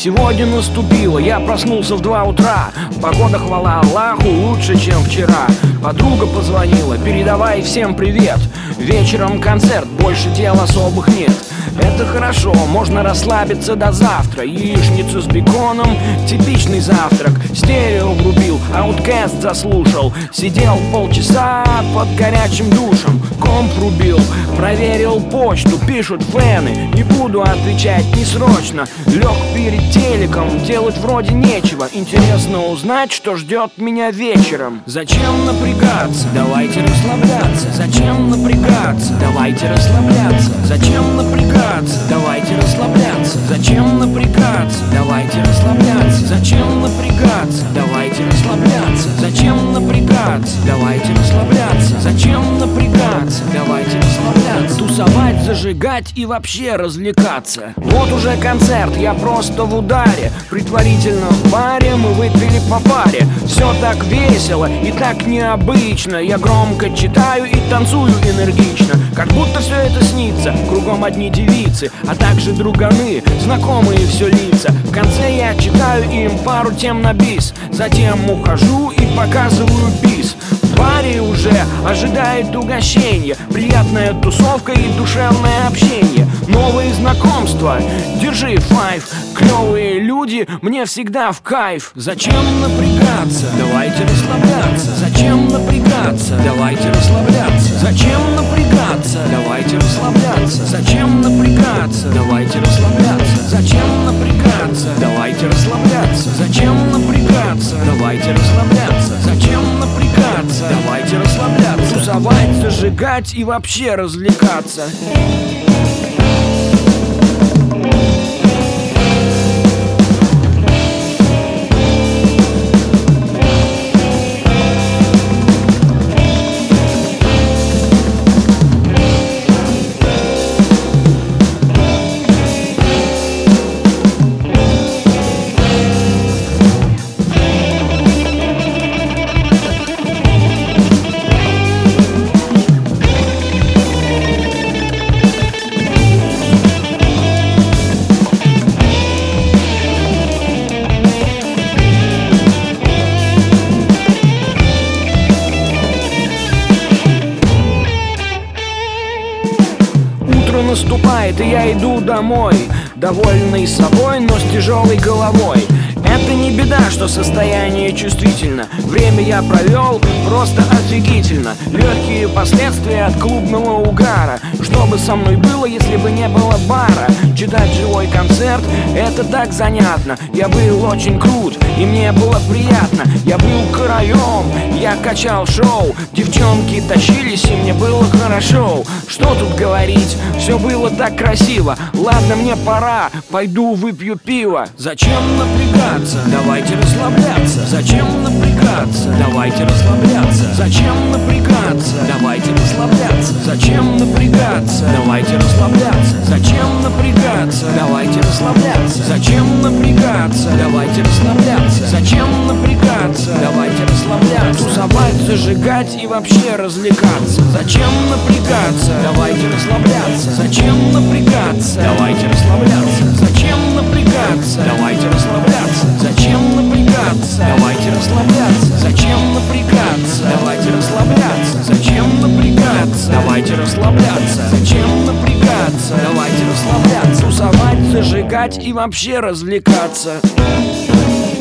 Сегодня наступило, я проснулся в 2 утра. Погода, хвала Аллаху, лучше, чем вчера. Подруга позвонила, передавай всем привет. Вечером концерт, больше дел особых нет. Это хорошо, можно расслабиться до завтра. Яичницу с беконом, типичный завтрак. Стерео врубил, Outkast заслушал. Сидел полчаса под горячим душем. Комп врубил, проверил почту, пишут фэны. Не буду отвечать, не срочно. Лег перед телеком, делать вроде нечего. Интересно узнать, что ждет меня вечером. Зачем напрягаться? Давайте расслабляться. Зачем напрягаться? Давайте расслабляться. Зачем напрягаться? Давайте расслабляться. Зачем напрягаться? Давайте расслабляться. Зачем напрягаться? Давайте расслабляться. Зачем напрягаться? Давайте расслабляться. Зачем напрягаться? Давайте расслабляться. Тусовать, зажигать и вообще развлекаться. Вот уже концерт, я просто в ударе. Предварительно в баре мы выпили по паре. Все так весело и так необычно. Я громко читаю и танцую энергично. Как будто все это снится. Кругом одни девицы, а также друганы, знакомые все лица. В конце я читаю им пару тем на бис. Затем ухожу и показываю бис. В баре уже ожидает угощение. Приятная тусовка и душевное общение. Новые знакомства, держи файв. Клевые люди, мне всегда в кайф. Зачем напрягаться? Давайте расслабляться. Зачем напрягаться? Давайте расслабляться. Зачем напрягаться? Давайте расслабляться. Зачем напрягаться? Давайте расслабляться. Зачем напрягаться? Давайте расслабляться. Зачем напрягаться? Давайте расслабляться. Зачем напрягаться? Давайте расслабляться. Тусовать, зажигать и вообще развлекаться. Наступает, и я иду домой, довольный собой, но с тяжелой головой. Это не беда, что состояние чувствительно. Время я провел просто офигительно. Легкие последствия от клубного угара. Что бы со мной было, если бы не было бара? Читать живой концерт, это так занятно. Я был очень крут, и мне было приятно. Я был королем, я качал шоу. Девчонки тащились, и мне было хорошо. Что тут говорить, все было так красиво. Ладно, мне пора, пойду выпью пиво. Зачем напрягаться? Давайте расслабляться. Зачем напрягаться? Давайте расслабляться. Зачем напрягаться? Давайте расслабляться. Зачем напрягаться? Давайте расслабляться. Зачем напрягаться? Давайте расслабляться. Зачем напрягаться? Давайте расслабляться. Зачем напрягаться? Давайте расслабляться. Тусовать, зажигать и вообще развлекаться. Зачем напрягаться? Давайте расслабляться. Зачем напрягаться? Давайте расслабляться. Зачем напрягаться? Давайте расслабляться. Зачем напрягаться? Давайте расслабляться. Зачем напрягаться? Давайте расслабляться. Зачем напрягаться? Давайте расслабляться. Зачем напрягаться? Давайте расслабляться. Тусовать, зажигать и вообще развлекаться.